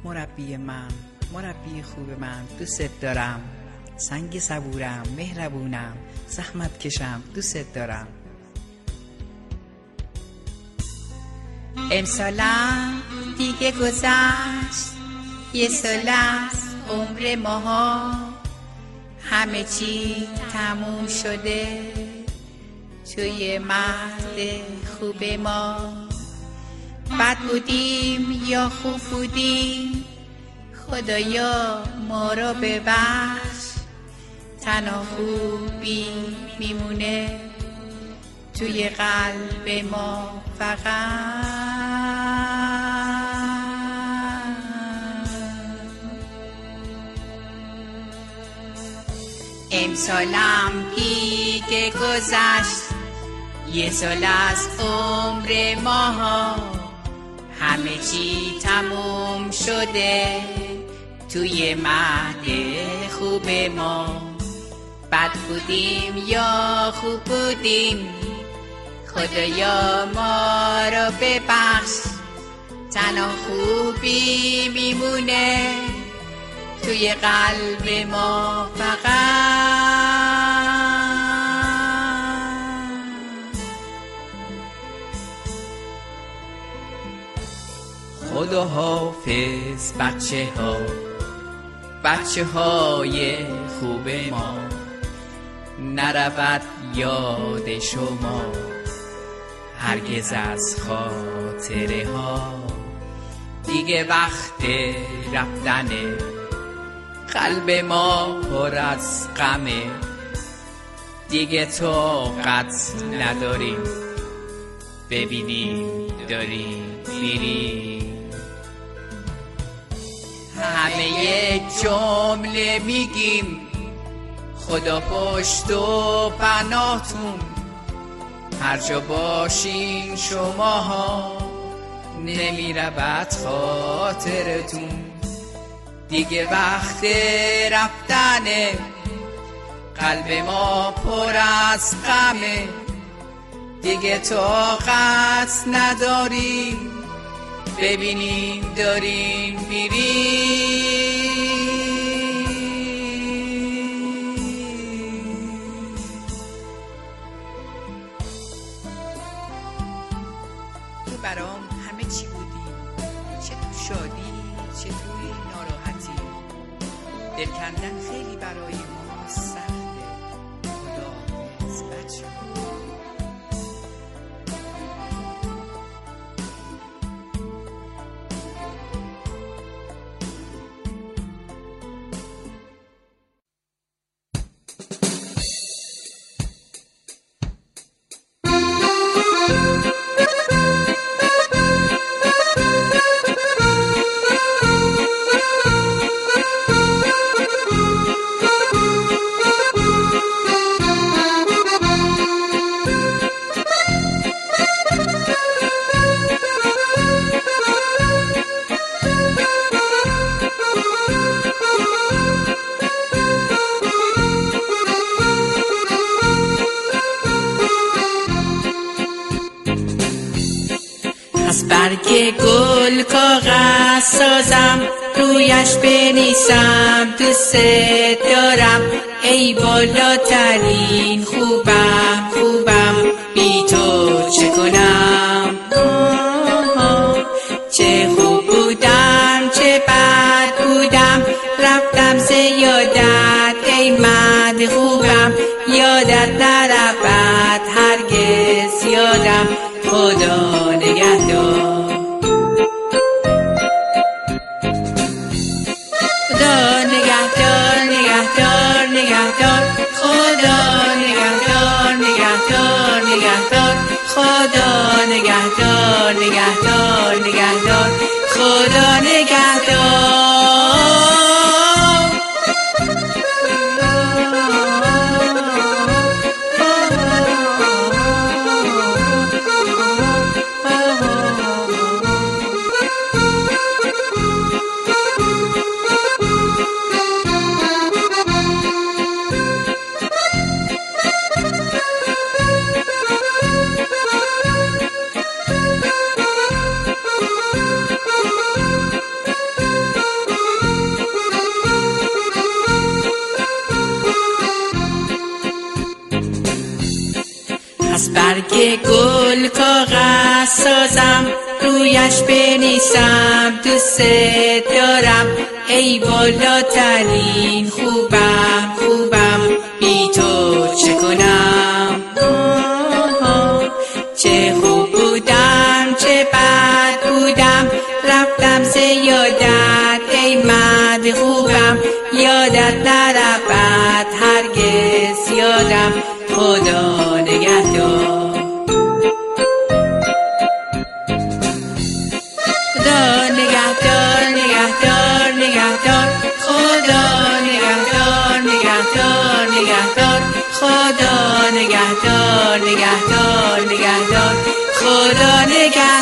مربی من، مربی خوب من، دوست دارم. سنگ صبورم، مهربونم، زحمت کشم، دوست دارم. امسالم دیگه گذشت، یه سال از عمر ماها، همه چی تموم شده توی مهد خوب ما. بد بودیم یا خوب بودیم، خدایا ما را ببخش. تنها خوبی میمونه توی قلب ما فقط. امسالم دیگه گذشت، یه سال از عمر ماها، همه چی تموم شده توی مهد خوب ما. بد بودیم یا خوب بودیم، خدایا ما را ببخش. تنها خوبی میمونه توی قلب ما فقط. خدا حافظ بچه های خوب ما، نرود یاد شما هرگز از خاطره ها. دیگه وقت رفتنه، قلب ما پر از غمه، دیگه طاقت نداریم ببینیم داریم میریم. همه یک جمله میگیم، خدا پشت و پناهتون، هر جا باشین شماها نمیرود خاطرتون. دیگه وقت رفتنه، قلب ما پر از غمه، دیگه طاقت نداریم ببینیم داریم میریم. تو برام همه چی بودی، چه تو شادی چه توی ناراحتی. دل کندن خیلی برای ما سخته، خدا حافظ بچه. از برگ گل کاغذ سازم، رویش بنویسم دوست دارم. ای بالاترین خوبم بی تو چه کنم. چه خوب بودم چه بد بودم، رفتم ز یادت ای مهد خوبم. یادت نرود هرگز یادم، خدا نگهدار. خدا نگهدار نگهدار نگهدار، خدا نگهدار نگهدار نگهدار، خدا نگهدار نگهدار نگهدار، خدا نگهدار. برگ گل کاغذ سازم، رویش بنویسم دوست دارم. ای بالاترین خوبم خوبم، بی تو چه کنم؟ چه خوب بودم چه بد بودم، رفتم ز یادت ای مرد خوبم. یادت نرود هرگز یادم، خدا نگهدار. خدا نگهدار نگهدار نگهدار، خدا نگهدار نگهدار نگهدار، خدا نگهدار نگهدار نگهدار، خدا نگهدار.